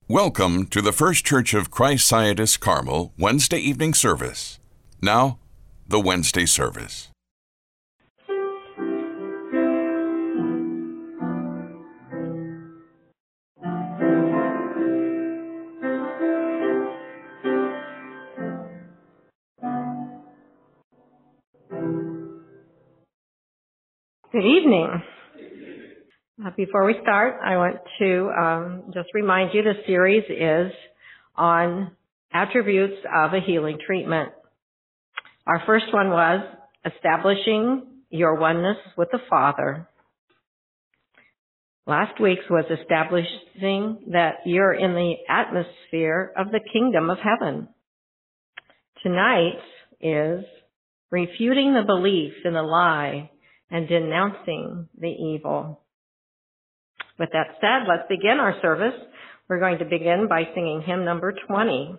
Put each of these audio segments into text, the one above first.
Welcome to the First Church of Christ Scientist Carmel Wednesday evening service. Now, the Wednesday service. Good evening. Before we start, I want to just remind you the series is on attributes of a healing treatment. Our first one was establishing your oneness with the Father. Last week's was establishing that you're in the atmosphere of the kingdom of heaven. Tonight's is refuting the belief in the lie and denouncing the evil. With that said, let's begin our service. We're going to begin by singing hymn number 20.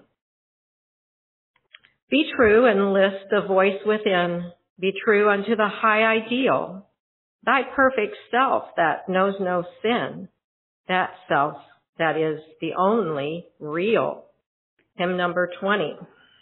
Be true and list the voice within. Be true unto the high ideal. Thy perfect self that knows no sin. That self that is the only real. Hymn number 20.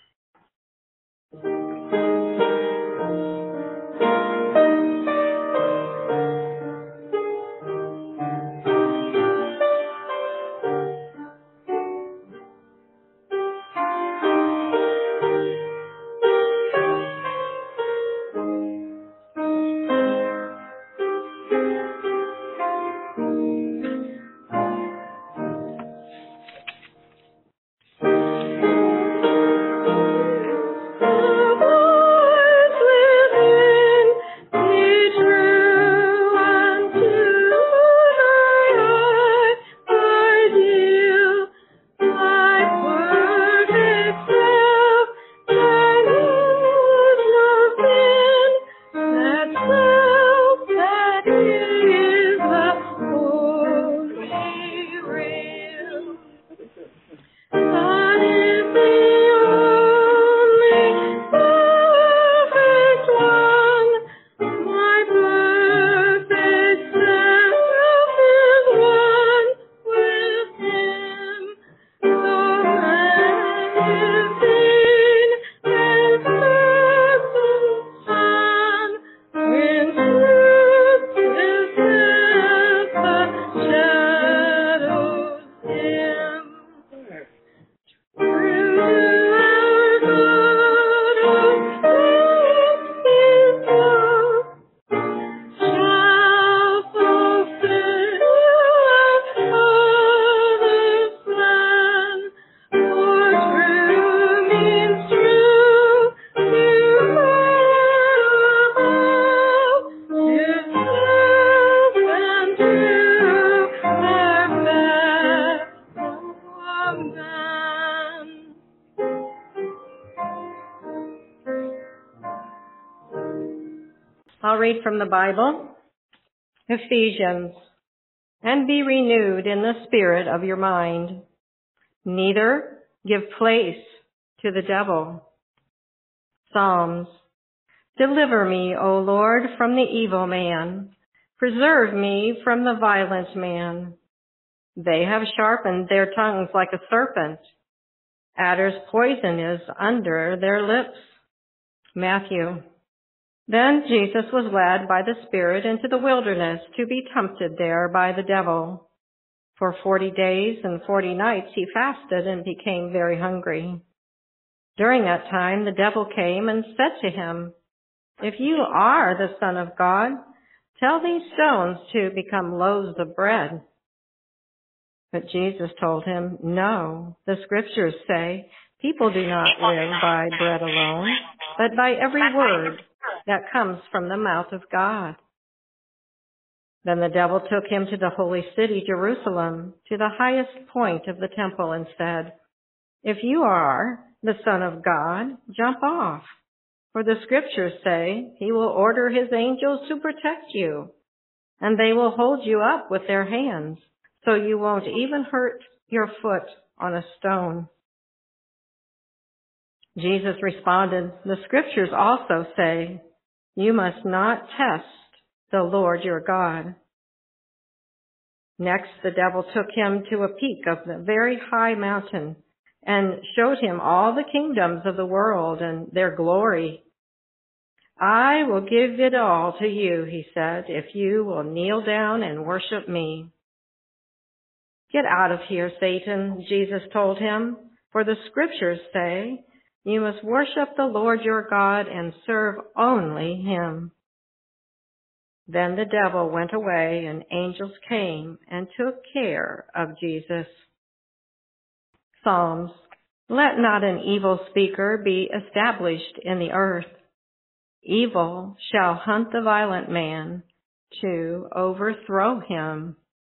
I'll read from the Bible, Ephesians, and be renewed in the spirit of your mind. Neither give place to the devil. Psalms, deliver me, O Lord, from the evil man. Preserve me from the violent man. They have sharpened their tongues like a serpent. Adder's poison is under their lips. Matthew. Then Jesus was led by the Spirit into the wilderness to be tempted there by the devil. For 40 days and 40 nights he fasted and became very hungry. During that time the devil came and said to him, If you are the Son of God, tell these stones to become loaves of bread. But Jesus told him, No, the scriptures say, people do not live by bread alone, but by every word that comes from the mouth of God. Then the devil took him to the holy city, Jerusalem, to the highest point of the temple and said, If you are the Son of God, jump off. For the scriptures say, He will order His angels to protect you, and they will hold you up with their hands, so you won't even hurt your foot on a stone. Jesus responded, The scriptures also say, You must not test the Lord your God. Next, the devil took him to a peak of the very high mountain and showed him all the kingdoms of the world and their glory. I will give it all to you, he said, if you will kneel down and worship me. Get out of here, Satan, Jesus told him, for the scriptures say, you must worship the Lord your God and serve only him. Then the devil went away and angels came and took care of Jesus. Psalms. Let not an evil speaker be established in the earth. Evil shall hunt the violent man to overthrow him.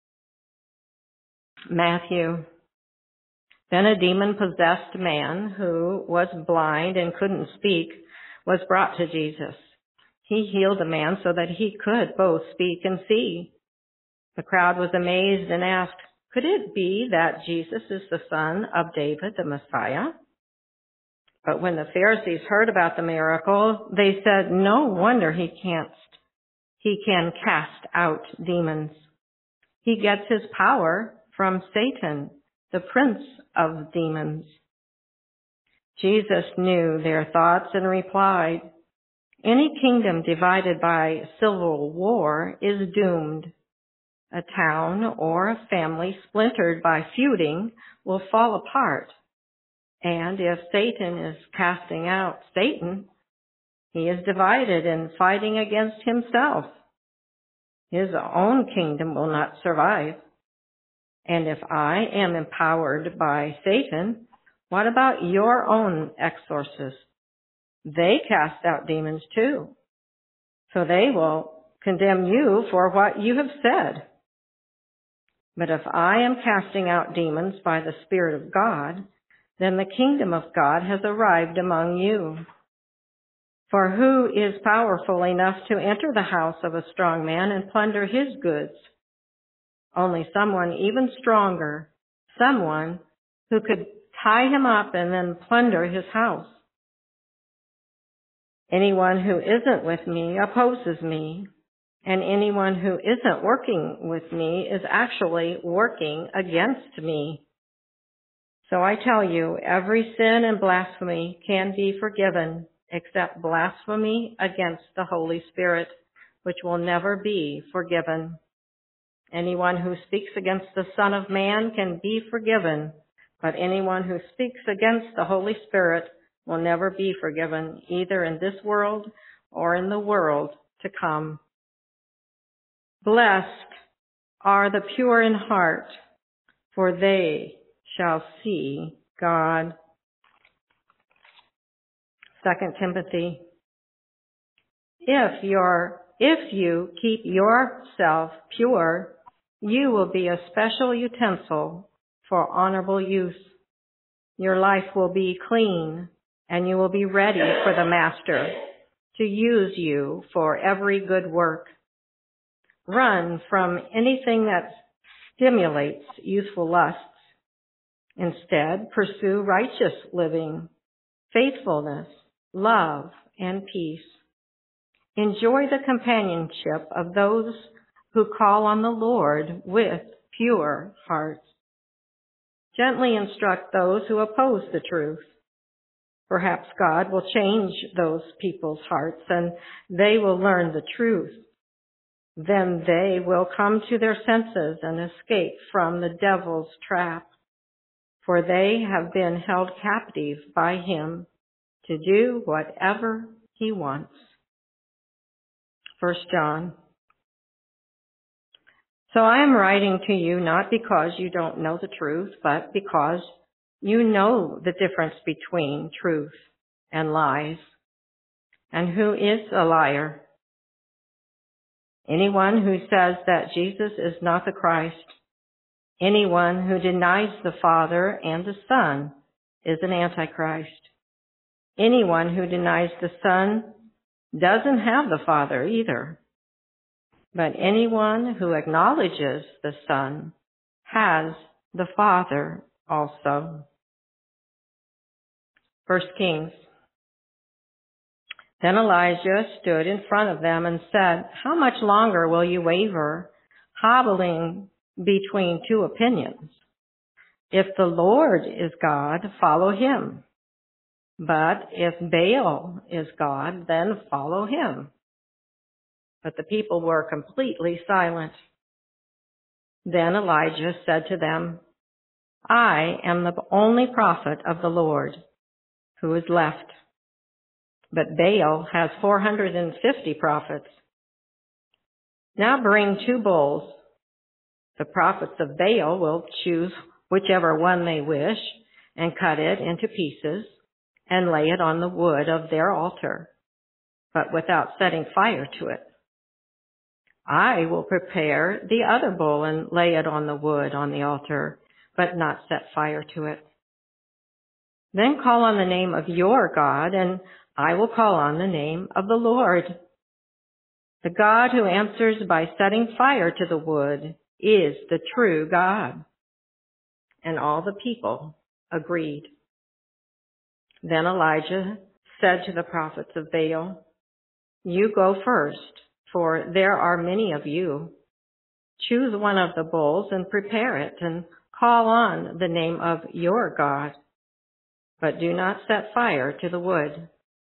Matthew. Then a demon-possessed man who was blind and couldn't speak was brought to Jesus. He healed the man so that he could both speak and see. The crowd was amazed and asked, could it be that Jesus is the son of David, the Messiah? But when the Pharisees heard about the miracle, they said, no wonder he can cast out demons. He gets his power from Satan, the prince of demons. Jesus knew their thoughts and replied, any kingdom divided by civil war is doomed. A town or a family splintered by feuding will fall apart. And if Satan is casting out Satan, he is divided and fighting against himself. His own kingdom will not survive. And if I am empowered by Satan, what about your own exorcists? They cast out demons too. So they will condemn you for what you have said. But if I am casting out demons by the Spirit of God, then the kingdom of God has arrived among you. For who is powerful enough to enter the house of a strong man and plunder his goods? Only someone even stronger, someone who could tie him up and then plunder his house. Anyone who isn't with me opposes me, and anyone who isn't working with me is actually working against me. So I tell you, every sin and blasphemy can be forgiven, except blasphemy against the Holy Spirit, which will never be forgiven. Anyone who speaks against the Son of Man can be forgiven, but anyone who speaks against the Holy Spirit will never be forgiven, either in this world or in the world to come. Blessed are the pure in heart, for they shall see God. 2 Timothy. If you keep yourself pure, you will be a special utensil for honorable use. Your life will be clean, and you will be ready for the Master to use you for every good work. Run from anything that stimulates youthful lusts. Instead, pursue righteous living, faithfulness, love, and peace. Enjoy the companionship of those who call on the Lord with pure hearts. Gently instruct those who oppose the truth. Perhaps God will change those people's hearts and they will learn the truth. Then they will come to their senses and escape from the devil's trap, for they have been held captive by him to do whatever he wants. 1 John. So I am writing to you not because you don't know the truth, but because you know the difference between truth and lies. And who is a liar? Anyone who says that Jesus is not the Christ. Anyone who denies the Father and the Son is an Antichrist. Anyone who denies the Son doesn't have the Father either. But anyone who acknowledges the Son has the Father also. 1 Kings. Then Elijah stood in front of them and said, how much longer will you waver, hobbling between two opinions. If the Lord is God, follow him. But if Baal is God, then follow him. But the people were completely silent. Then Elijah said to them, I am the only prophet of the Lord who is left, but Baal has 450 prophets. Now bring 2 bulls. The prophets of Baal will choose whichever one they wish and cut it into pieces and lay it on the wood of their altar, but without setting fire to it. I will prepare the other bull and lay it on the wood on the altar, but not set fire to it. Then call on the name of your God, and I will call on the name of the Lord. The God who answers by setting fire to the wood is the true God. And all the people agreed. Then Elijah said to the prophets of Baal, you go first, for there are many of you. Choose one of the bulls and prepare it, and call on the name of your God, but do not set fire to the wood.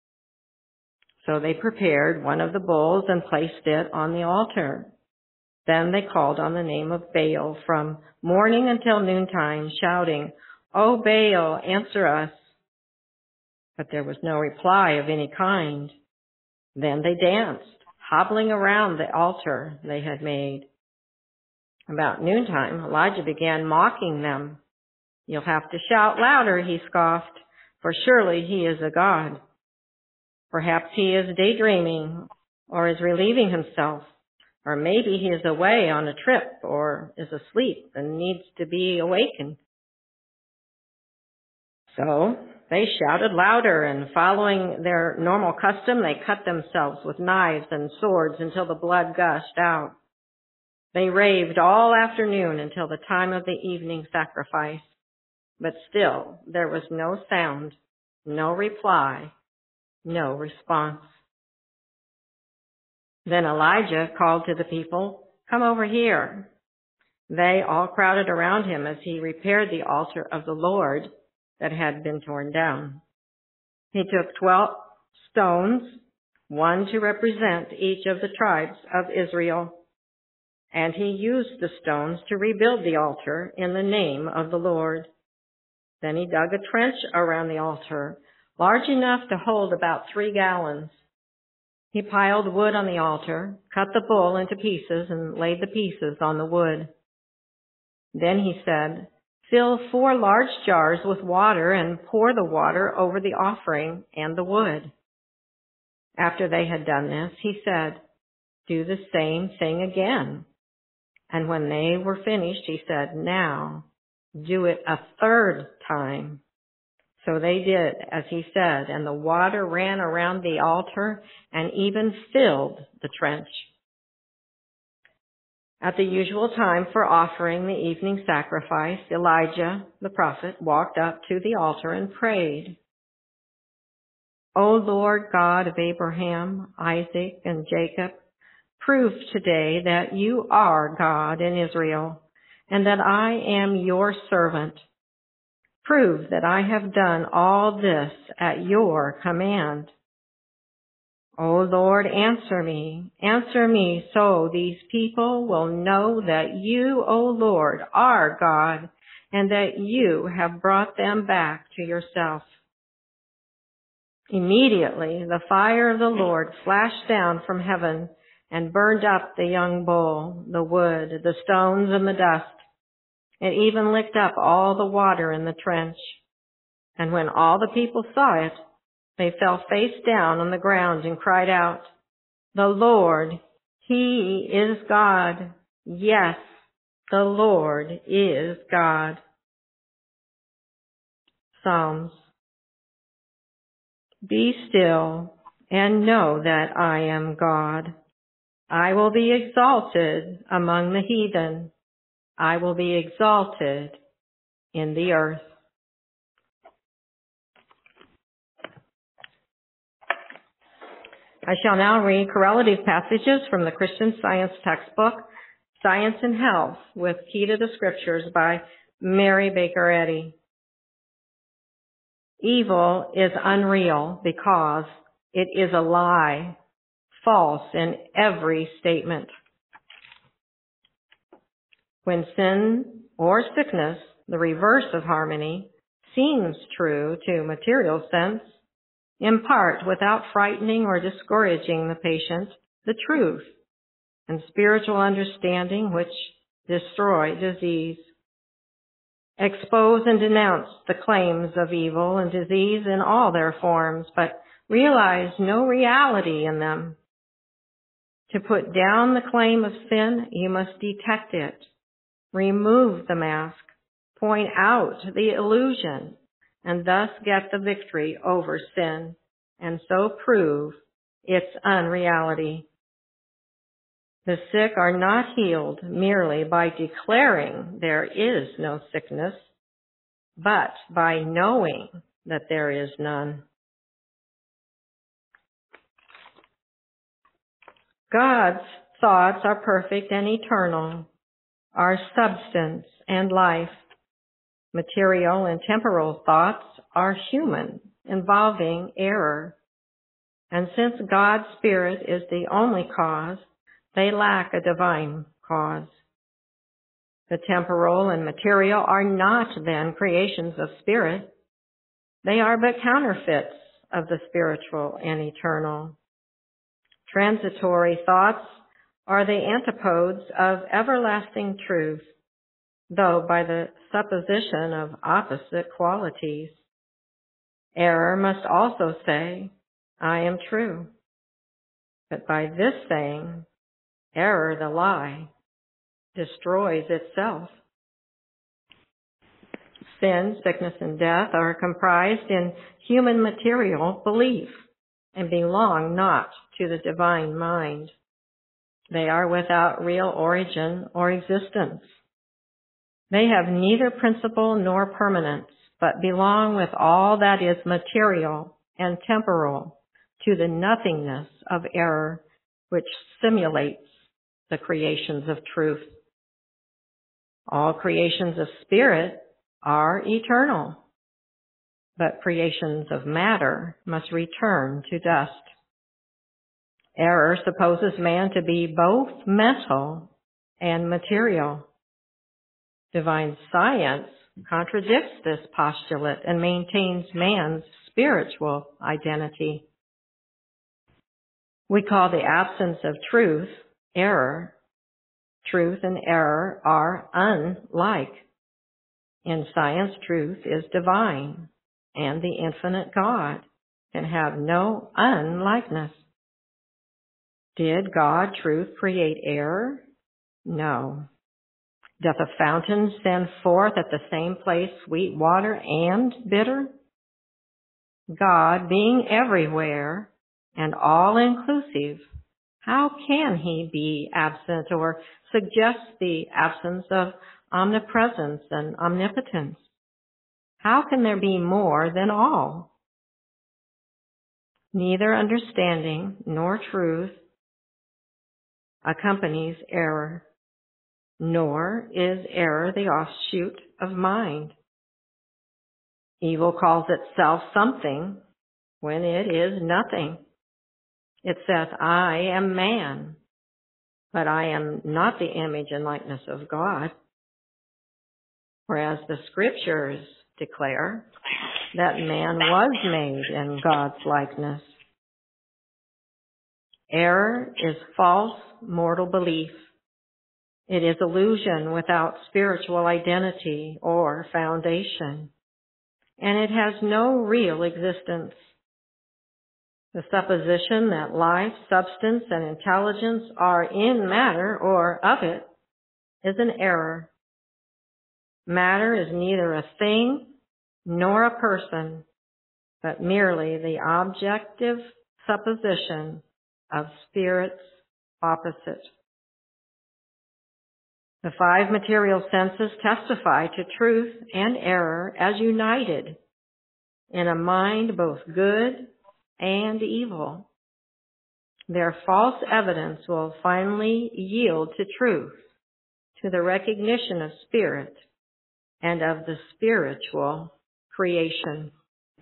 So they prepared one of the bulls and placed it on the altar. Then they called on the name of Baal from morning until noontime, shouting, O Baal, answer us. But there was no reply of any kind. Then they danced, hobbling around the altar they had made. About noontime, Elijah began mocking them. You'll have to shout louder, he scoffed, for surely he is a god. Perhaps he is daydreaming or is relieving himself, or maybe he is away on a trip or is asleep and needs to be awakened. So they shouted louder, and following their normal custom, they cut themselves with knives and swords until the blood gushed out. They raved all afternoon until the time of the evening sacrifice, but still there was no sound, no reply, no response. Then Elijah called to the people, come over here. They all crowded around him as he repaired the altar of the Lord that had been torn down. He took 12 stones, one to represent each of the tribes of Israel, and he used the stones to rebuild the altar in the name of the Lord. Then he dug a trench around the altar, large enough to hold about 3 gallons. He piled wood on the altar, cut the bull into pieces, and laid the pieces on the wood. Then he said, fill 4 large jars with water and pour the water over the offering and the wood. After they had done this, he said, do the same thing again. And when they were finished, he said, now do it a 3rd time. So they did as he said, and the water ran around the altar and even filled the trench. At the usual time for offering the evening sacrifice, Elijah, the prophet, walked up to the altar and prayed. O Lord God of Abraham, Isaac, and Jacob, prove today that you are God in Israel, and that I am your servant. Prove that I have done all this at your command. O Lord, answer me so these people will know that you, O Lord, are God, and that you have brought them back to yourself. Immediately the fire of the Lord flashed down from heaven and burned up the young bull, the wood, the stones, and the dust. It even licked up all the water in the trench. And when all the people saw it, they fell face down on the ground and cried out, the Lord, He is God. Yes, the Lord is God. Psalms. Be still and know that I am God. I will be exalted among the heathen. I will be exalted in the earth. I shall now read correlative passages from the Christian Science textbook, Science and Health with Key to the Scriptures by Mary Baker Eddy. Evil is unreal because it is a lie, false in every statement. When sin or sickness, the reverse of harmony, seems true to material sense, impart without frightening or discouraging the patient the truth and spiritual understanding which destroy disease. Expose and denounce the claims of evil and disease in all their forms, but realize no reality in them. To put down the claim of sin, you must detect it, remove the mask, point out the illusion, and thus get the victory over sin, and so prove its unreality. The sick are not healed merely by declaring there is no sickness, but by knowing that there is none. God's thoughts are perfect and eternal, are substance and life. Material and temporal thoughts are human, involving error. And since God's Spirit is the only cause, they lack a divine cause. The temporal and material are not then creations of spirit. They are but counterfeits of the spiritual and eternal. Transitory thoughts are the antipodes of everlasting truth, though by the supposition of opposite qualities. Error must also say, I am true. But by this saying, error, the lie, destroys itself. Sin, sickness, and death are comprised in human material belief and belong not to the divine mind. They are without real origin or existence. They have neither principle nor permanence, but belong with all that is material and temporal to the nothingness of error, which simulates the creations of truth. All creations of spirit are eternal, but creations of matter must return to dust. Error supposes man to be both mental and material. Divine science contradicts this postulate and maintains man's spiritual identity. We call the absence of truth error. Truth and error are unlike. In science, truth is divine, and the infinite God can have no unlikeness. Did God, truth, create error? No. Doth a fountain send forth at the same place sweet water and bitter? God, being everywhere and all-inclusive, how can he be absent or suggest the absence of omnipresence and omnipotence? How can there be more than all? Neither understanding nor truth accompanies error, nor is error the offshoot of mind. Evil calls itself something when it is nothing. It says, I am man, but I am not the image and likeness of God. Whereas the scriptures declare that man was made in God's likeness. Error is false mortal belief. It is illusion without spiritual identity or foundation, and it has no real existence. The supposition that life, substance, and intelligence are in matter or of it is an error. Matter is neither a thing nor a person, but merely the objective supposition of spirit's opposite. The five material senses testify to truth and error as united in a mind both good and evil. Their false evidence will finally yield to truth to the recognition of spirit and of the spiritual creation.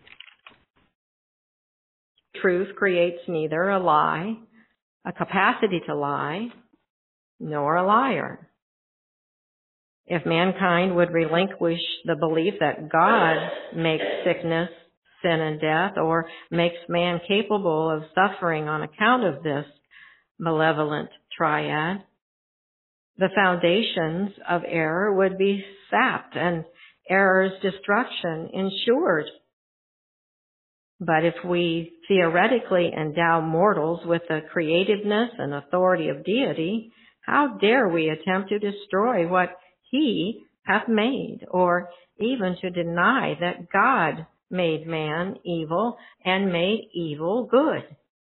Truth creates neither a lie, a capacity to lie, nor a liar. If mankind would relinquish the belief that God makes sickness, sin, and death, or makes man capable of suffering on account of this malevolent triad, the foundations of error would be sapped and error's destruction ensured. But if we theoretically endow mortals with the creativeness and authority of deity, how dare we attempt to destroy what he hath made, or even to deny that God made man evil and made evil good?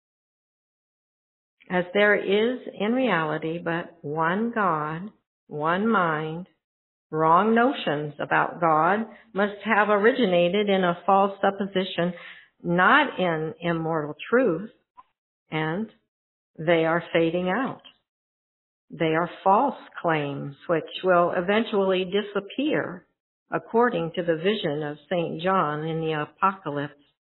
As there is in reality but one God, one mind, wrong notions about God must have originated in a false supposition, not in immortal truth, and they are fading out. They are false claims which will eventually disappear according to the vision of St. John in the Apocalypse.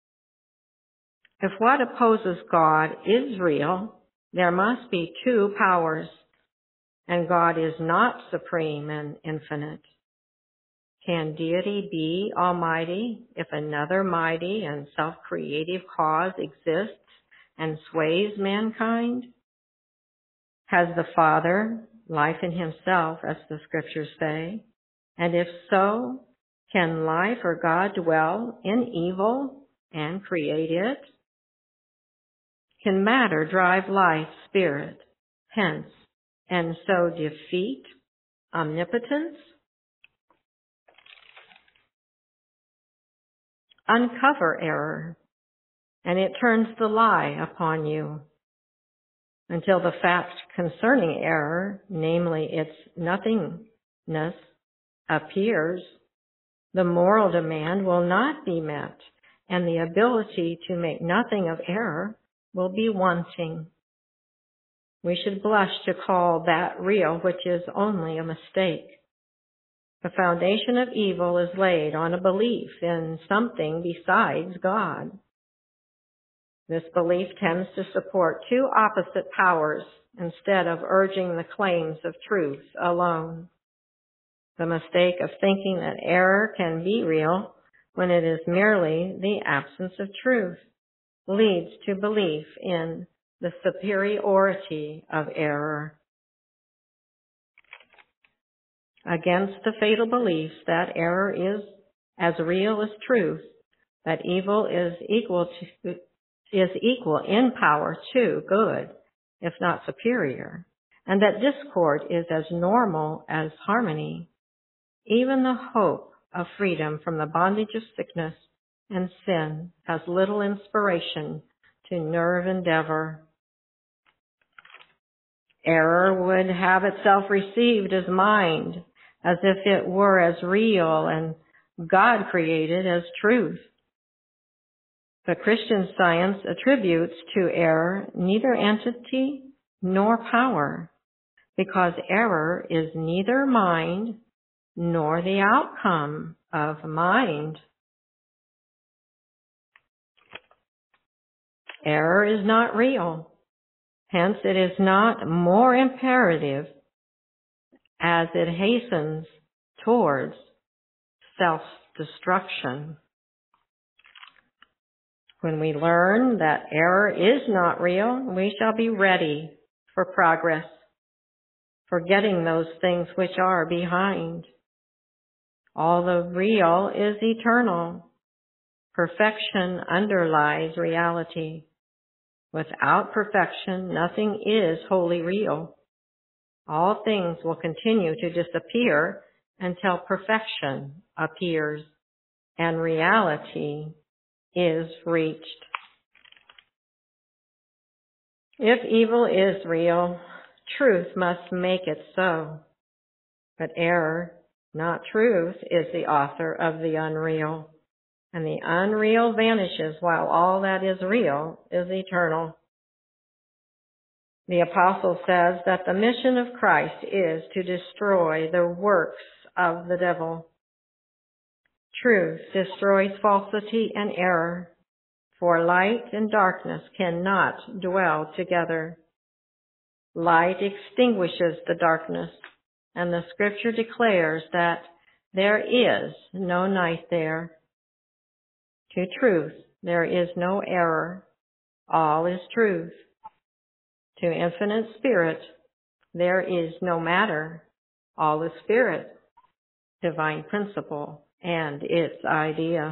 If what opposes God is real, there must be two powers, and God is not supreme and infinite. Can deity be almighty if another mighty and self-creative cause exists and sways mankind? Has the Father life in himself, as the scriptures say? And if so, can life or God dwell in evil and create it? Can matter drive life, spirit, hence, and so defeat omnipotence? Uncover error, and it turns the lie upon you, until the fact concerning error, namely its nothingness, appears. The moral demand will not be met, and the ability to make nothing of error will be wanting. We should blush to call that real which is only a mistake. The foundation of evil is laid on a belief in something besides God. This belief tends to support two opposite powers instead of urging the claims of truth alone. The mistake of thinking that error can be real when it is merely the absence of truth leads to belief in the superiority of error. Against the fatal beliefs that error is as real as truth, that evil is equal in power to good, if not superior, and that discord is as normal as harmony, even the hope of freedom from the bondage of sickness and sin has little inspiration to nerve endeavor. Error would have itself received as mind, as if it were as real and God created as truth. The Christian science attributes to error neither entity nor power, because error is neither mind nor the outcome of mind. Error is not real. Hence, it is not more imperative as it hastens towards self-destruction. When we learn that error is not real, we shall be ready for progress, forgetting those things which are behind. All the real is eternal. Perfection underlies reality. Without perfection, nothing is wholly real. All things will continue to disappear until perfection appears and reality is reached. If evil is real, truth must make it so. But error, not truth, is the author of the unreal. And the unreal vanishes while all that is real is eternal. The apostle says that the mission of Christ is to destroy the works of the devil. Truth destroys falsity and error, for light and darkness cannot dwell together. Light extinguishes the darkness, and the scripture declares that there is no night there. To truth, there is no error. All is truth. To infinite spirit, there is no matter. All is spirit, divine principle, and its idea.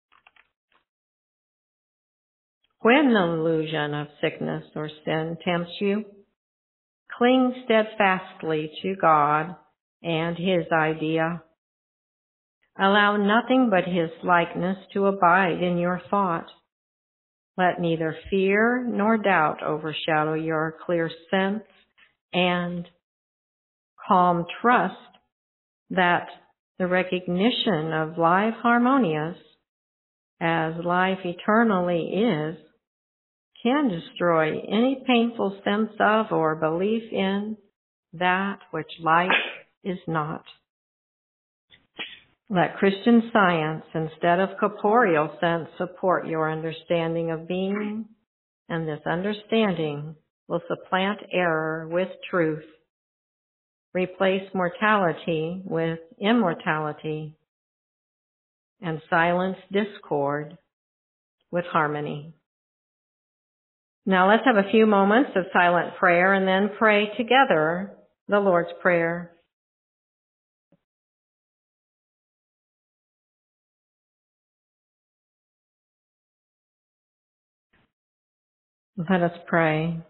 When the illusion of sickness or sin tempts you, cling steadfastly to God and His idea. Allow nothing but His likeness to abide in your thought. Let neither fear nor doubt overshadow your clear sense and calm trust that the recognition of life harmonious, as life eternally is, can destroy any painful sense of or belief in that which life is not. Let Christian science instead of corporeal sense support your understanding of being, and this understanding will supplant error with truth, replace mortality with immortality, and silence discord with harmony. Now let's have a few moments of silent prayer and then pray together the Lord's Prayer. Let us pray.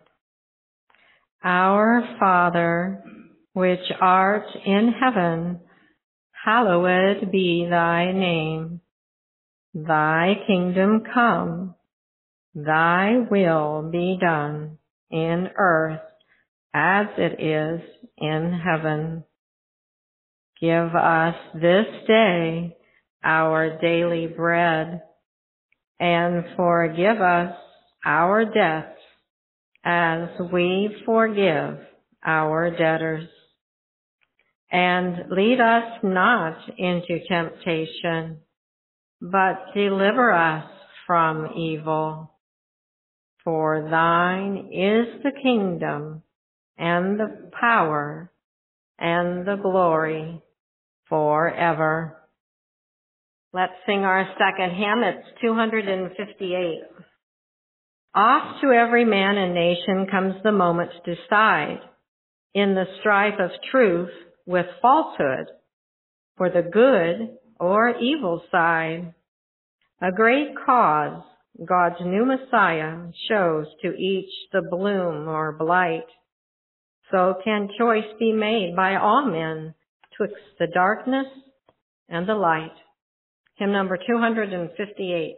Our Father, which art in heaven, hallowed be thy name. Thy kingdom come, thy will be done in earth as it is in heaven. Give us this day our daily bread, and forgive us our debts as we forgive our debtors. And lead us not into temptation, but deliver us from evil. For thine is the kingdom, and the power, and the glory, forever. Let's sing our second hymn. It's 258. Oft to every man and nation comes the moment to decide, in the strife of truth with falsehood, for the good or evil side. A great cause God's new Messiah shows to each the bloom or blight. So can choice be made by all men twixt the darkness and the light. Hymn number 258.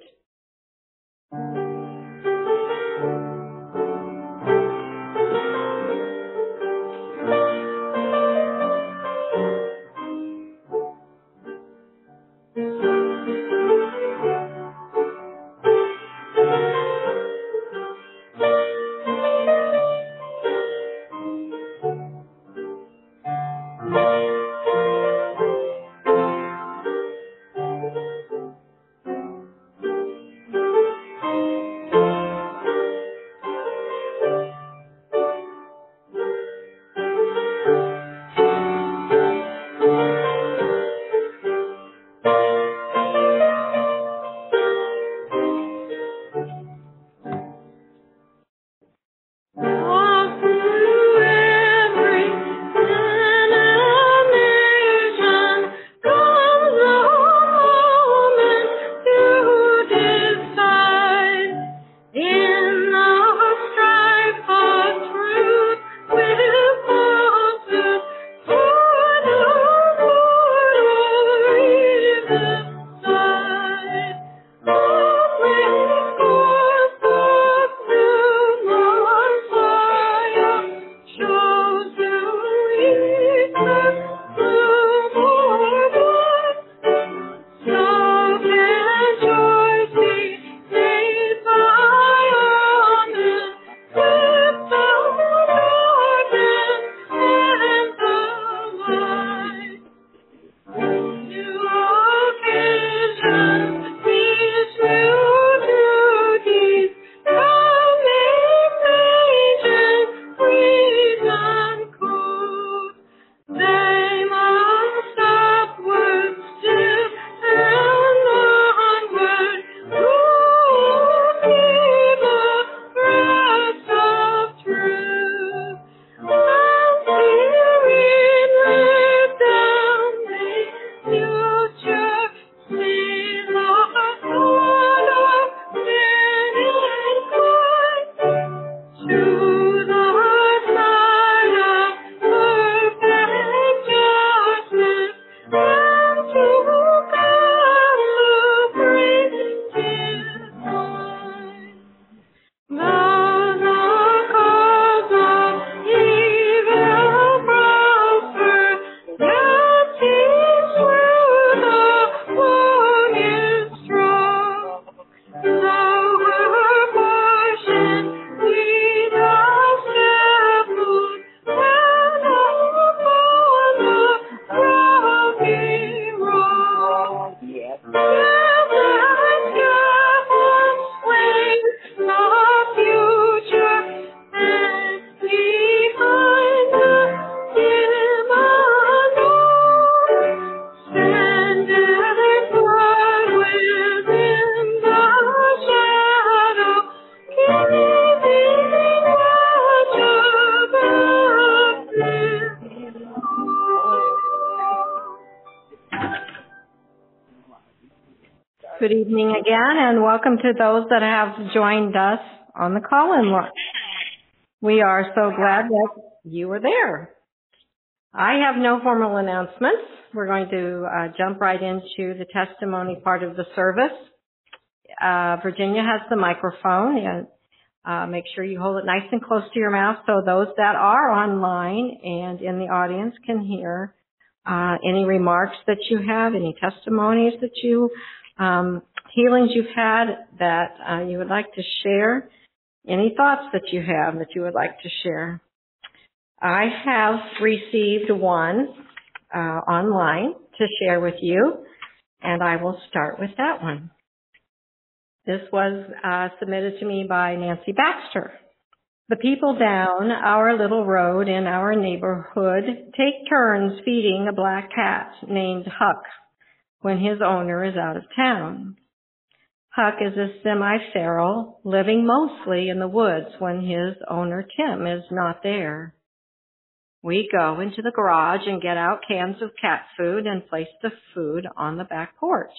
Good evening again, and welcome to those that have joined us on the call-in line. We are so glad that you are there. I have no formal announcements. We're going to jump right into the testimony part of the service. Virginia has the microphone, and make sure you hold it nice and close to your mouth so those that are online and in the audience can hear any remarks that you have, any testimonies that you healings you've had that you would like to share, any thoughts that you have that you would like to share. I have received one online to share with you, and I will start with that one. This was submitted to me by Nancy Baxter. The people down our little road in our neighborhood take turns feeding a black cat named Huck when his owner is out of town. Huck is a semi-feral, living mostly in the woods when his owner Tim is not there. We go into the garage and get out cans of cat food and place the food on the back porch.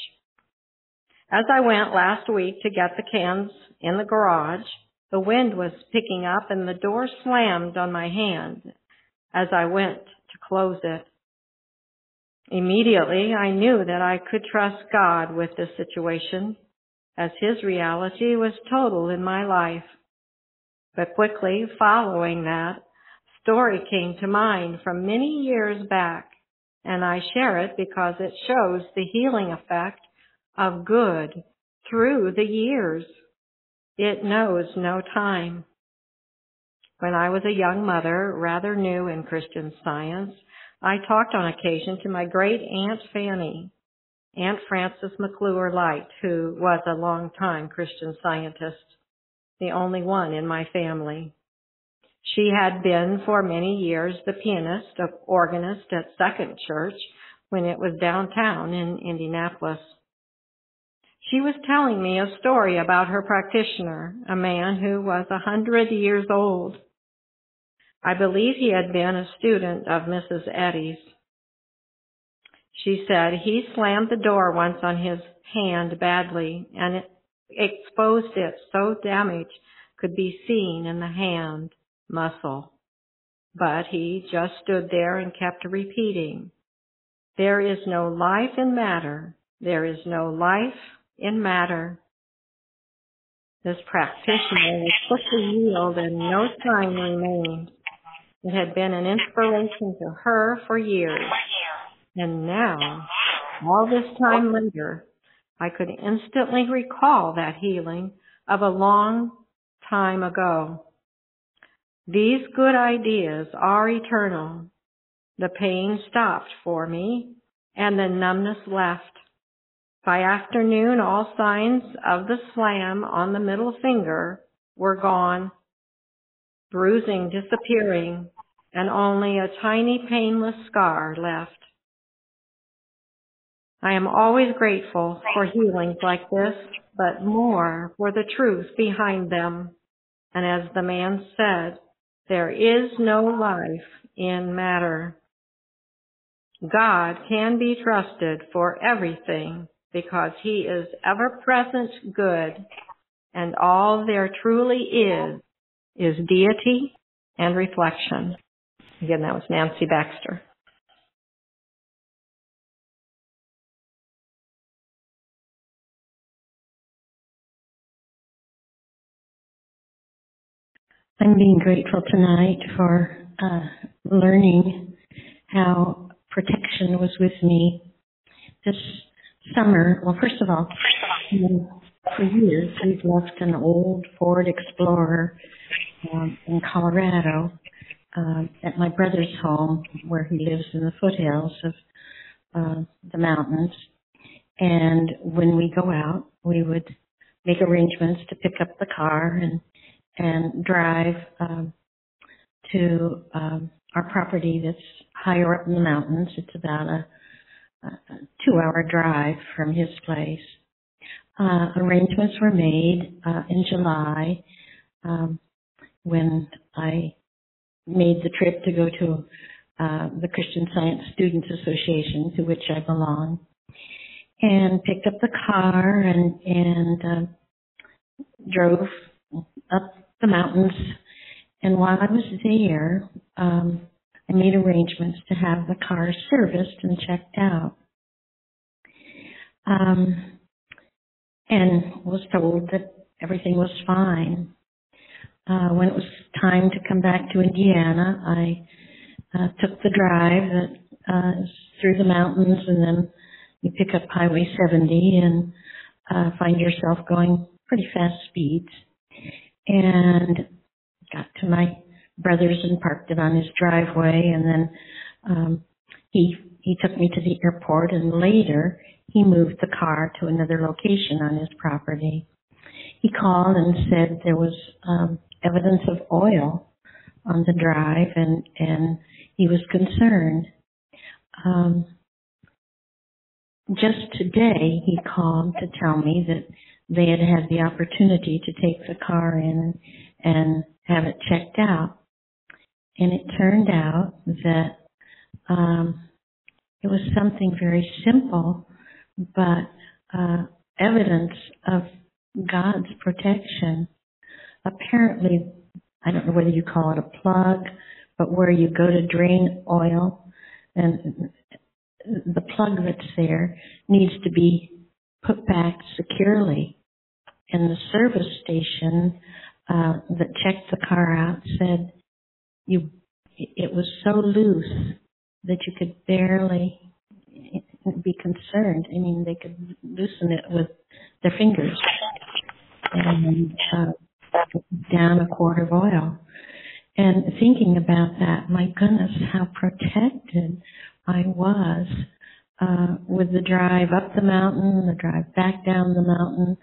As I went last week to get the cans in the garage, the wind was picking up and the door slammed on my hand as I went to close it. Immediately, I knew that I could trust God with this situation, as His reality was total in my life. But quickly following that, story came to mind from many years back, and I share it because it shows the healing effect of good through the years. It knows no time. When I was a young mother, rather new in Christian Science, I talked on occasion to my great-aunt Fanny, Aunt Frances McClure Light, who was a long-time Christian Scientist, the only one in my family. She had been for many years the pianist, organist at Second Church when it was downtown in Indianapolis. She was telling me a story about her practitioner, a man who was 100 years old. I believe he had been a student of Mrs. Eddy's. She said he slammed the door once on his hand badly, and it exposed it so damage could be seen in the hand muscle. But he just stood there and kept repeating, "There is no life in matter. There is no life in matter." This practitioner was quickly healed and no sign remained. It had been an inspiration to her for years. And now, all this time later, I could instantly recall that healing of a long time ago. These good ideas are eternal. The pain stopped for me, and the numbness left. By afternoon, all signs of the slam on the middle finger were gone, bruising disappearing, and only a tiny painless scar left. I am always grateful for healings like this, but more for the truth behind them. And as the man said, there is no life in matter. God can be trusted for everything because He is ever-present good, and all there truly is deity and reflection. Again, that was Nancy Baxter. I'm being grateful tonight for learning how protection was with me this summer. Well, first of all, for years we've left an old Ford Explorer in Colorado at my brother's home, where he lives in the foothills of the mountains. And when we go out, we would make arrangements to pick up the car and drive to our property that's higher up in the mountains. It's about a 2-hour drive from his place. Arrangements were made in July when I made the trip to go to the Christian Science Students Association, to which I belong, and picked up the car and drove up the mountains. And while I was there, I made arrangements to have the car serviced and checked out. And was told that everything was fine. When it was time to come back to Indiana, I took the drive that is through the mountains, and then you pick up Highway 70 and find yourself going pretty fast speeds. And got to my brother's and parked it on his driveway, and then he took me to the airport, and later he moved the car to another location on his property. He called and said there was evidence of oil on the drive, and he was concerned. Just today, he called to tell me that they had had the opportunity to take the car in and have it checked out. And it turned out that it was something very simple, but evidence of God's protection. Apparently, I don't know whether you call it a plug, but where you go to drain oil, and the plug that's there needs to be put back securely. And the service station that checked the car out said it was so loose that you could barely be concerned. I mean, they could loosen it with their fingers and down a quart of oil. And thinking about that, my goodness, how protected I was with the drive up the mountain, the drive back down the mountain,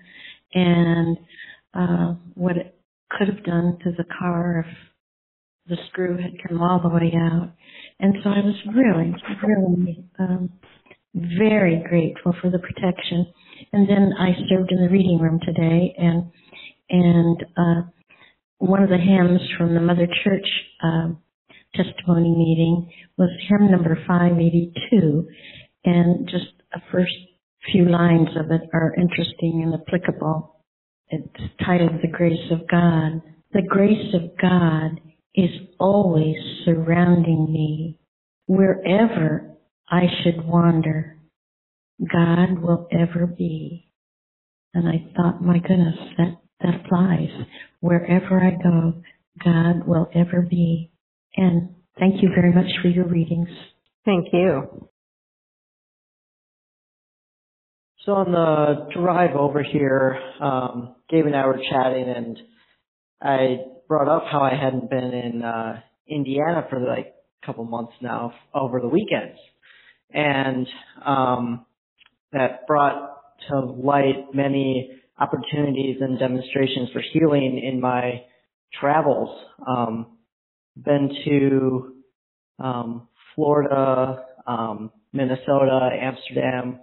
and what it could have done to the car if the screw had come all the way out. And so I was really, really very grateful for the protection. And then I served in the reading room today, and one of the hymns from the Mother Church testimony meeting was hymn number 582, and just the first few lines of it are interesting and applicable. It's titled The Grace of God. The grace of God is always surrounding me. Wherever I should wander, God will ever be. And I thought, my goodness, that applies. Wherever I go, God will ever be. And thank you very much for your readings. Thank you. So on the drive over here, Gabe and I were chatting, and I brought up how I hadn't been in Indiana for like a couple months now over the weekends. And that brought to light many opportunities and demonstrations for healing in my travels. Been to Florida, Minnesota, Amsterdam,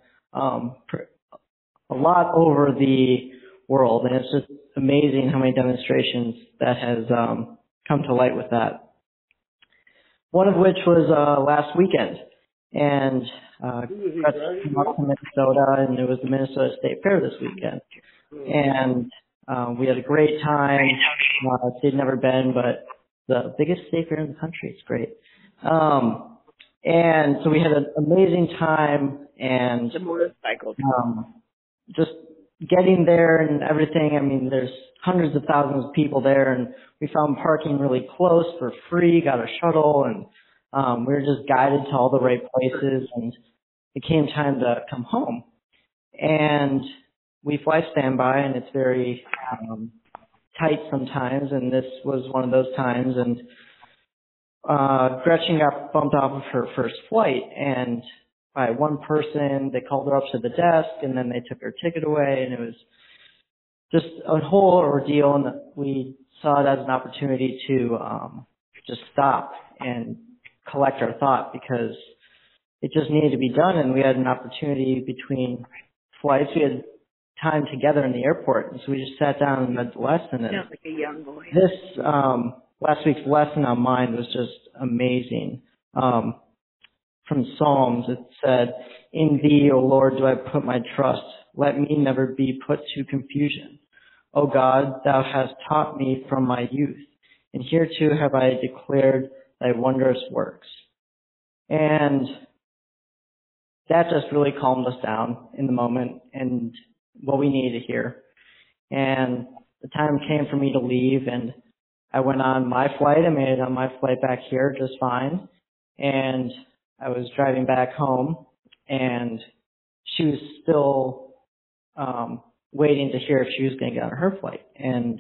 a lot over the world, and it's just amazing how many demonstrations that has come to light with that. One of which was last weekend, and got to come up to Minnesota, and it was the Minnesota State Fair this weekend, and we had a great time. They'd never been, but the biggest state fair in the country. It's great. And so we had an amazing time, and the motorcycle, just getting there and everything. I mean, there's hundreds of thousands of people there, and we found parking really close for free, got a shuttle, and we were just guided to all the right places, and it came time to come home. And we fly standby, and it's very tight sometimes, and this was one of those times, and Gretchen got bumped off of her first flight, and by one person. They called her up to the desk, and then they took her ticket away, and it was just a whole ordeal. And we saw it as an opportunity to just stop and collect our thought, because it just needed to be done, and we had an opportunity between flights. We had time together in the airport, and so we just sat down and read the lesson. And Sounds like a young boy. this last week's lesson on mind was just amazing. From Psalms, it said, "In thee, O Lord, do I put my trust. Let me never be put to confusion. O God, thou hast taught me from my youth, and hereto have I declared thy wondrous works." And that just really calmed us down in the moment and what we needed to hear. And the time came for me to leave, and I went on my flight. I made it on my flight back here just fine. And I was driving back home, and she was still waiting to hear if she was going to get on her flight. And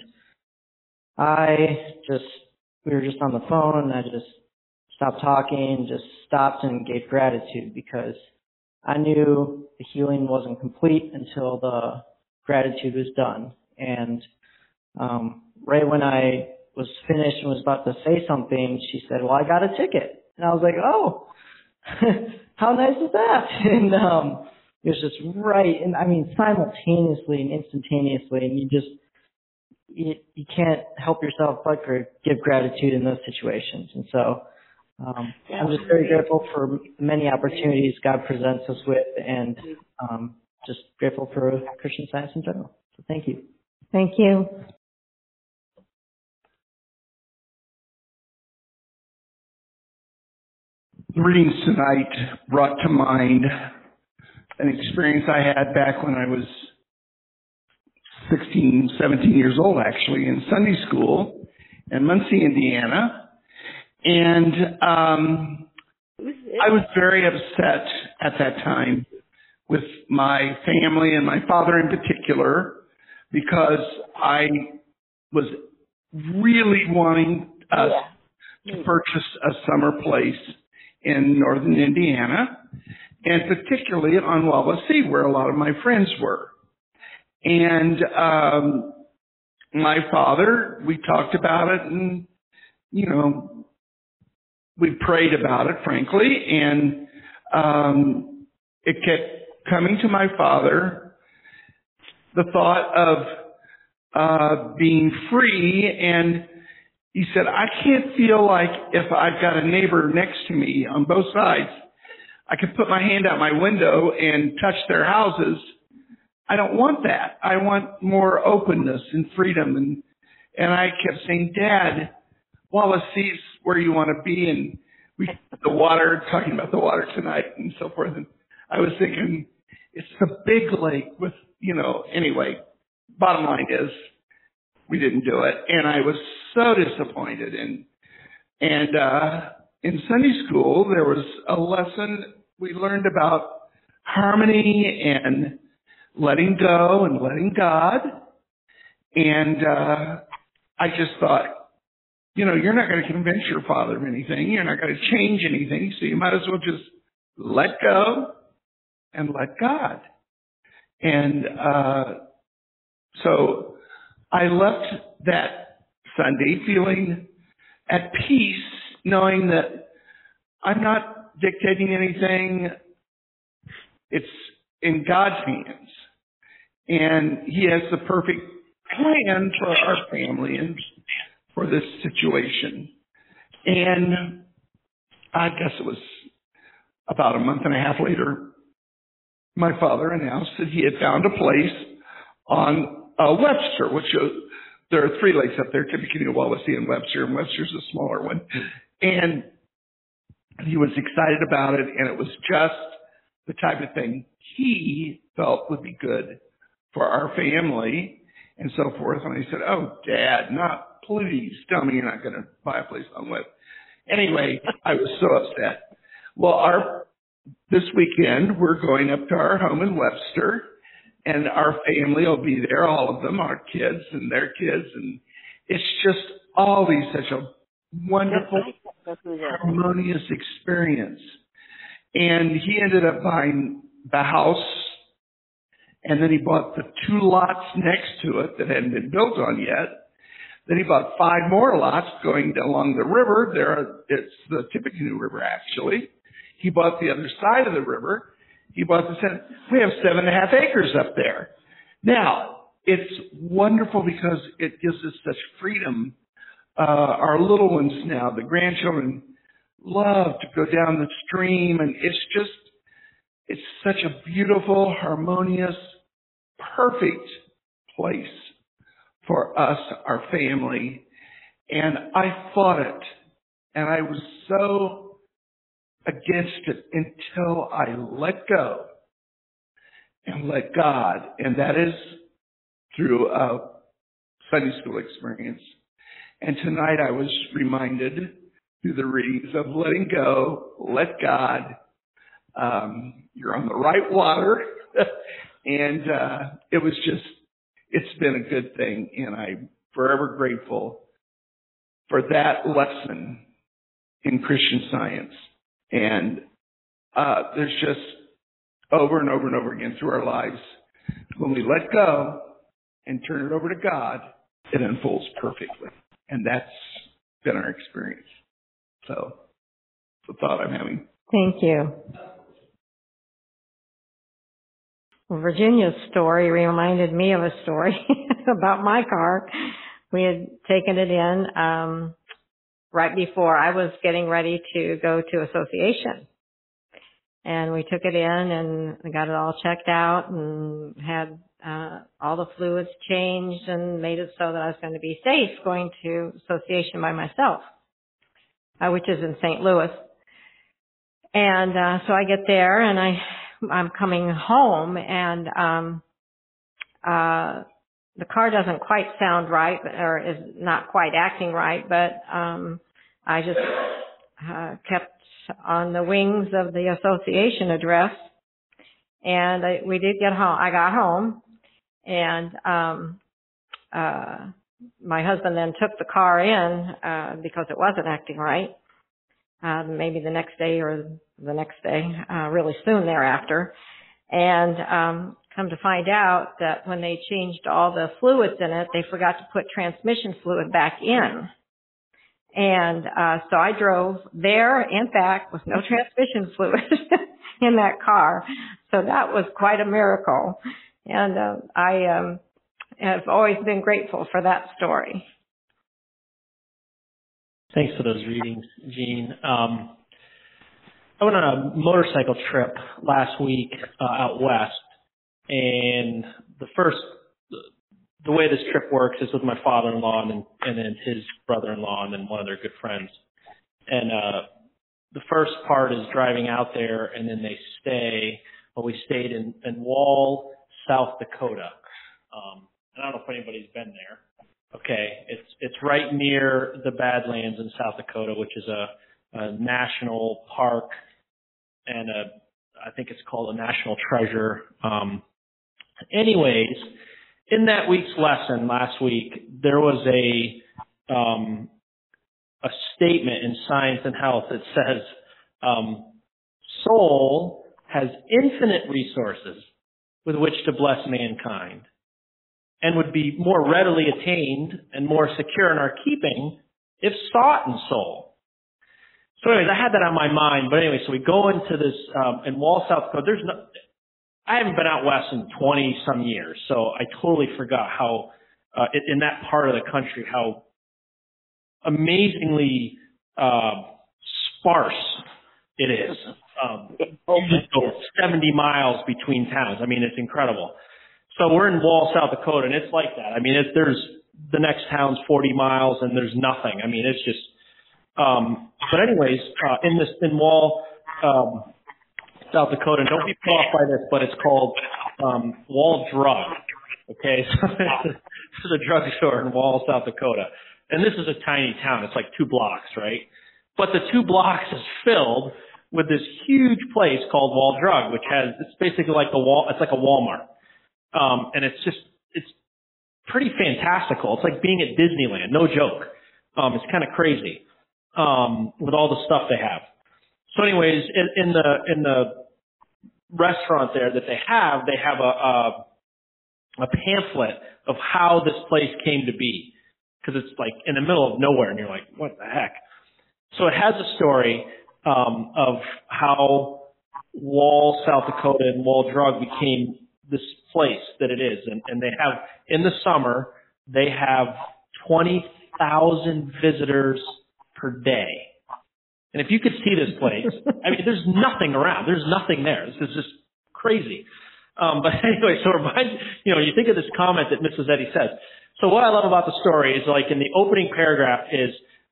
we were just on the phone, and I just stopped talking, just stopped and gave gratitude, because I knew the healing wasn't complete until the gratitude was done. And right when I was finished and was about to say something, she said, "Well, I got a ticket." And I was like, "Oh, how nice is that?" And it was just right, and I mean simultaneously and instantaneously, and you can't help yourself but give gratitude in those situations. And so I'm just very grateful for many opportunities God presents us with, and just grateful for Christian Science in general. So thank you. Thank you. The readings tonight brought to mind an experience I had back when I was 16, 17 years old, actually, in Sunday school in Muncie, Indiana. And I was very upset at that time with my family and my father in particular, because I was really wanting us to purchase a summer place in northern Indiana, and particularly on Wawasee, where a lot of my friends were. And my father, we talked about it, and, you know, we prayed about it, frankly, and it kept coming to my father, the thought of being free. And he said, "I can't feel like if I've got a neighbor next to me on both sides, I could put my hand out my window and touch their houses. I don't want that. I want more openness and freedom." And I kept saying, "Dad, Wallacee's where you want to be." And the water, talking about the water tonight and so forth. And I was thinking, it's the big lake with, anyway, bottom line is we didn't do it. And I was so disappointed. And in Sunday school, there was a lesson we learned about harmony and letting go and letting God. And I just thought, you're not going to convince your father of anything. You're not going to change anything. So you might as well just let go and let God. And so I left that Sunday feeling at peace, knowing that I'm not dictating anything. It's in God's hands. And He has the perfect plan for our family and for this situation. And I guess it was about a month and a half later, my father announced that he had found a place on Webster, which there are 3 lakes up there, Tippecanoe, Wawasee, and Webster's a smaller one. And he was excited about it, and it was just the type of thing he felt would be good for our family and so forth. And I said, "Oh, Dad, please tell me you're not going to buy a place on Web." Anyway, I was so upset. Well, this weekend, we're going up to our home in Webster, and our family will be there, all of them, our kids and their kids. And it's just always such a wonderful, harmonious experience. And he ended up buying the house, and then he bought the 2 lots next to it that hadn't been built on yet. Then he bought 5 more lots going along the river. It's the Tippecanoe River, actually. He bought the other side of the river. He bought the center. We have 7.5 acres up there. Now, it's wonderful because it gives us such freedom. Our little ones now, the grandchildren, love to go down the stream, and it's such a beautiful, harmonious, perfect place for us, our family. And I fought it, and I was so against it until I let go and let God, and that is through a Sunday school experience. And tonight I was reminded through the readings of letting go, let God. You're on the right water. And it's been a good thing. And I'm forever grateful for that lesson in Christian Science. And there's just over and over and over again through our lives, when we let go and turn it over to God, it unfolds perfectly. And that's been our experience. So, it's the thought I'm having. Thank you. Well, Virginia's story reminded me of a story about my car. We had taken it in right before I was getting ready to go to association. And we took it in and we got it all checked out and had all the fluids changed and made it so that I was going to be safe going to association by myself, which is in St. Louis. And so I get there and I'm coming home, and the car doesn't quite sound right, or is not quite acting right, but I just kept on the wings of the association address, and we did get home. I got home, and my husband then took the car in because it wasn't acting right. Maybe the next day or the next day, really soon thereafter. And come to find out that when they changed all the fluids in it, they forgot to put transmission fluid back in. And so I drove there and back with no transmission fluid in that car. So that was quite a miracle. And I have always been grateful for that story. Thanks for those readings, Jean. I went on a motorcycle trip last week out west, and the way this trip works is with my father-in-law and then his brother-in-law and then one of their good friends. And the first part is driving out there, and then they stay. Well, we stayed in Wall, South Dakota. I don't know if anybody's been there. Okay, it's right near the Badlands in South Dakota, which is a national park, and I think it's called a national treasure. Anyways, in that week's lesson last week, there was a statement in Science and Health that says, soul has infinite resources with which to bless mankind, and would be more readily attained and more secure in our keeping if sought in soul. So anyways, I had that on my mind. But anyway, so we go into this, in Wall, South Dakota. I haven't been out west in 20 some years, so I totally forgot how, in that part of the country, how amazingly sparse it is. You just go 70 miles between towns. I mean, it's incredible. So we're in Wall, South Dakota, and it's like that. I mean, there's the next town's 40 miles, and there's nothing. I mean, it's just. But anyways, in Wall, South Dakota, and don't be put off by this, but it's called Wall Drug. Okay, so this is a drugstore in Wall, South Dakota, and this is a tiny town. It's like 2 blocks, right? But the 2 blocks is filled with this huge place called Wall Drug, it's basically like it's like a Walmart. And it's pretty fantastical. It's like being at Disneyland, no joke. It's kind of crazy, with all the stuff they have. So anyways, in the restaurant there that they have a pamphlet of how this place came to be, because it's like in the middle of nowhere, and you're like, what the heck? So it has a story of how Wall, South Dakota, and Wall Drug became this place that it is, and they have in the summer they have 20,000 visitors per day. And if you could see this place, I mean, there's nothing around. There's nothing there. This is just crazy. But anyway, so it reminds you think of this comment that Mrs. Eddy says. So what I love about the story is, like, in the opening paragraph is,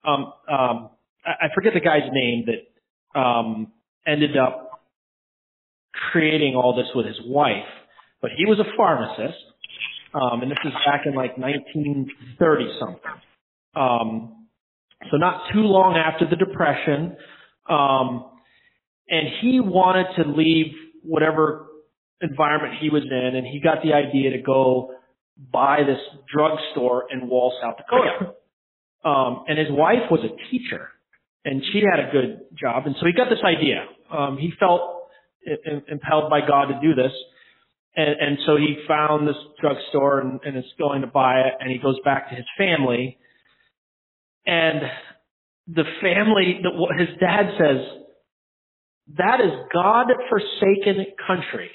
I forget the guy's name that ended up creating all this with his wife, but he was a pharmacist, and this is back in like 1930 something. So not too long after the Depression, and he wanted to leave whatever environment he was in, and he got the idea to go buy this drugstore in Wall, South Dakota. And his wife was a teacher, and she had a good job, and so he got this idea. He felt impelled by God to do this, and so he found this drugstore and is going to buy it, and he goes back to his family. And the family, his dad says, that is God-forsaken country.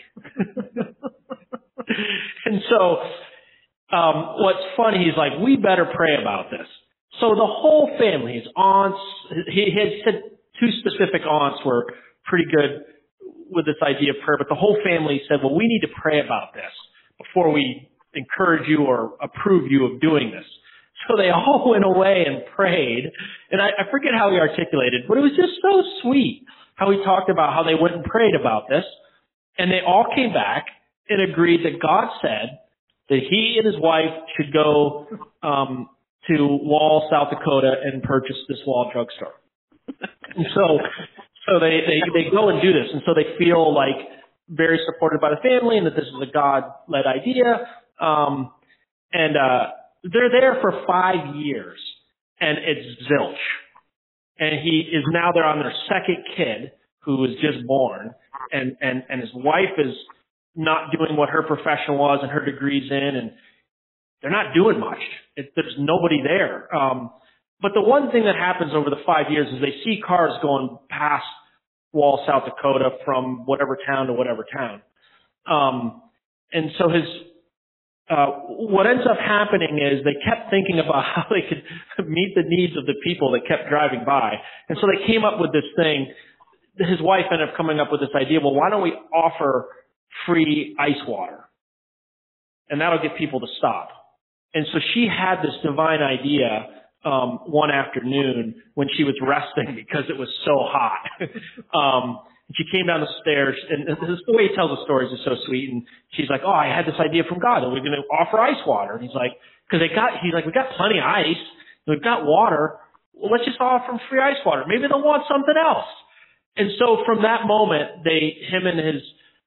And so what's funny, he's like, we better pray about this. So the whole family, his aunts, he had said two specific aunts were pretty good with this idea of prayer, but the whole family said, well, we need to pray about this before we encourage you or approve you of doing this. So they all went away and prayed, and I forget how he articulated, but it was just so sweet how he talked about how they went and prayed about this, and they all came back and agreed that God said that he and his wife should go to Wall, South Dakota, and purchase this Wall drugstore. And so they go and do this, and so they feel like very supported by the family and that this is a God-led idea, and they're there for 5 years, and it's zilch. And he is now they're on their second kid, who was just born, and his wife is not doing what her profession was and her degree's in, and they're not doing much. There's nobody there. But the one thing that happens over the 5 years is they see cars going past Wall, South Dakota, from whatever town to whatever town. And so what ends up happening is they kept thinking about how they could meet the needs of the people that kept driving by. And so they came up with this thing. His wife ended up coming up with this idea, well, why don't we offer free ice water? And that'll get people to stop. And so she had this divine idea one afternoon when she was resting because it was so hot. And she came down the stairs, and the way he tells the stories is so sweet. And she's like, "Oh, I had this idea from God that we're going to offer ice water." And he's like, he's like, "We got plenty of ice, we've got water. Well, let's just offer them free ice water. Maybe they'll want something else." And so from that moment, him and his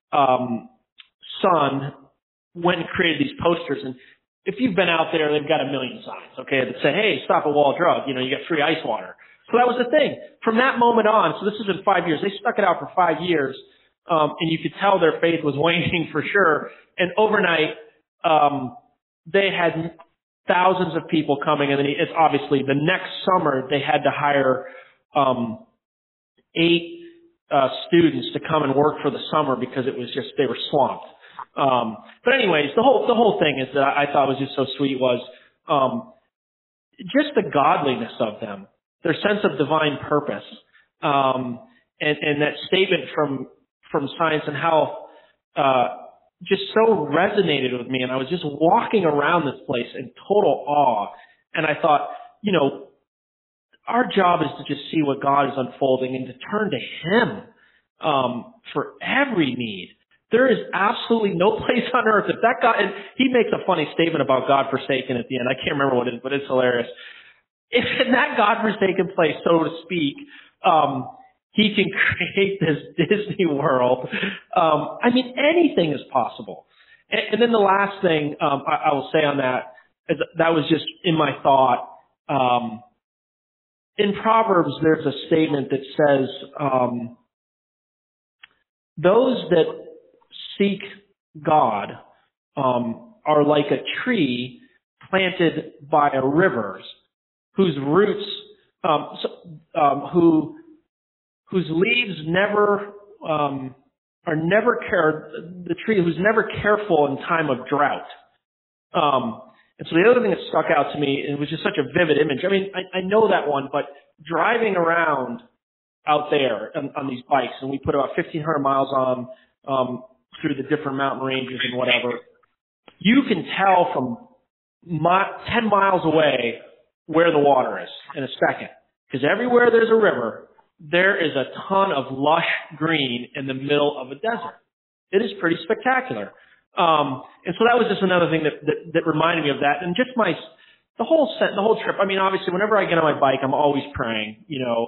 son went and created these posters. And if you've been out there, they've got a million signs, okay, that say, "Hey, stop at Wall Drug. You get free ice water." So that was the thing. From that moment on, so this is in 5 years, they stuck it out for 5 years, and you could tell their faith was waning for sure. And overnight, they had thousands of people coming, and then it's obviously the next summer they had to hire 8 students to come and work for the summer because it was just they were swamped. But anyways, the whole thing is that I thought was just so sweet was just the godliness of them. Their sense of divine purpose, and that statement from science and how just so resonated with me. And I was just walking around this place in total awe. And I thought, our job is to just see what God is unfolding and to turn to Him for every need. There is absolutely no place on earth. If that God, and he makes a funny statement about God forsaken at the end. I can't remember what it is, but it's hilarious. If in that God-forsaken place, so to speak, he can create this Disney world, anything is possible. And then the last thing I will say on that is that was just in my thought. in Proverbs, there's a statement that says, those that seek God are like a tree planted by a river, whose roots, whose leaves never are never the tree who's never careful in time of drought. And so the other thing that stuck out to me, and it was just such a vivid image. I mean, I know that one, but driving around out there on these bikes, and we put about 1,500 miles on through the different mountain ranges and whatever, you can tell from 10 miles away where the water is in a second. Because everywhere there's a river, there is a ton of lush green in the middle of a desert. It is pretty spectacular. And so that was just another thing that reminded me of that. And just the whole trip. I mean, obviously, whenever I get on my bike, I'm always praying,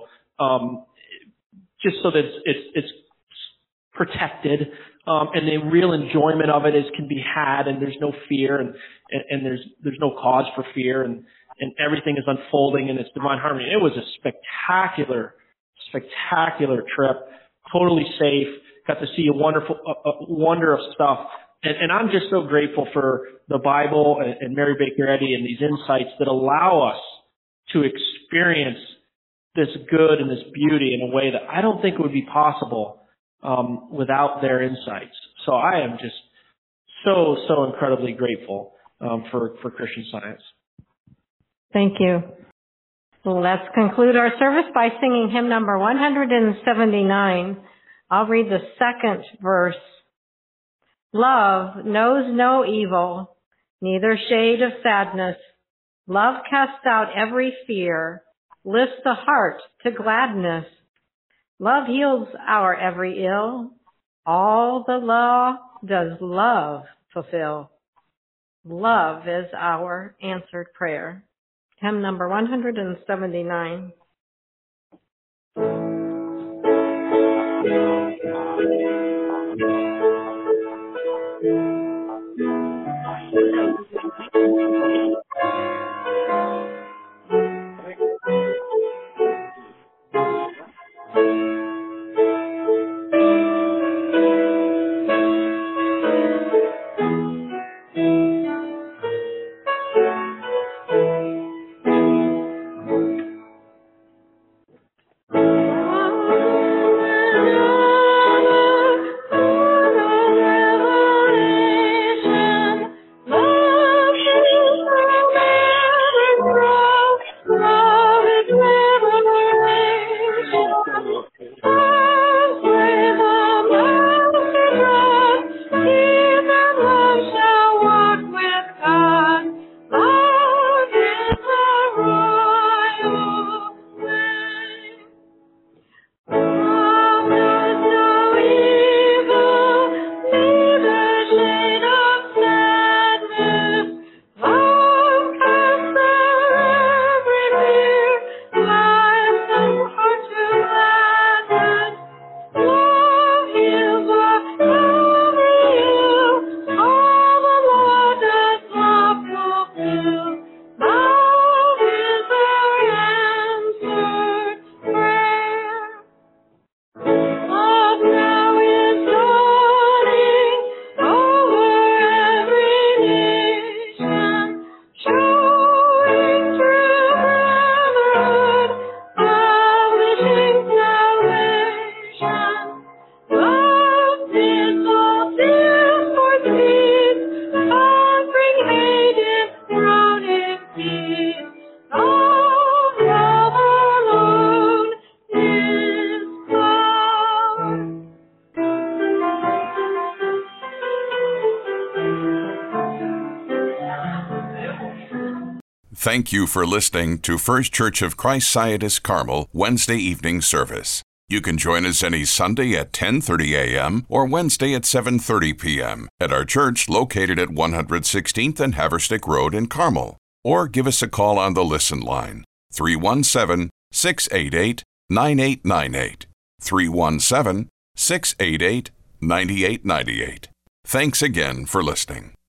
just so that it's protected. And the real enjoyment of it can be had, and there's no fear, and there's no cause for fear, and everything is unfolding in its divine harmony. It was a spectacular trip, totally safe. Got to see a wonder of stuff. And I'm just so grateful for the Bible and Mary Baker Eddy and these insights that allow us to experience this good and this beauty in a way that I don't think would be possible without their insights. So I am just so incredibly grateful for Christian Science. Thank you. Well, let's conclude our service by singing hymn number 179. I'll read the second verse. Love knows no evil, neither shade of sadness. Love casts out every fear, lifts the heart to gladness. Love heals our every ill. All the law does love fulfill. Love is our answered prayer. Hymn number 179. Thank you for listening to First Church of Christ Scientist Carmel Wednesday evening service. You can join us any Sunday at 10:30 a.m. or Wednesday at 7:30 p.m. at our church located at 116th and Haverstick Road in Carmel. Or give us a call on the Listen line, 317-688-9898, 317-688-9898. Thanks again for listening.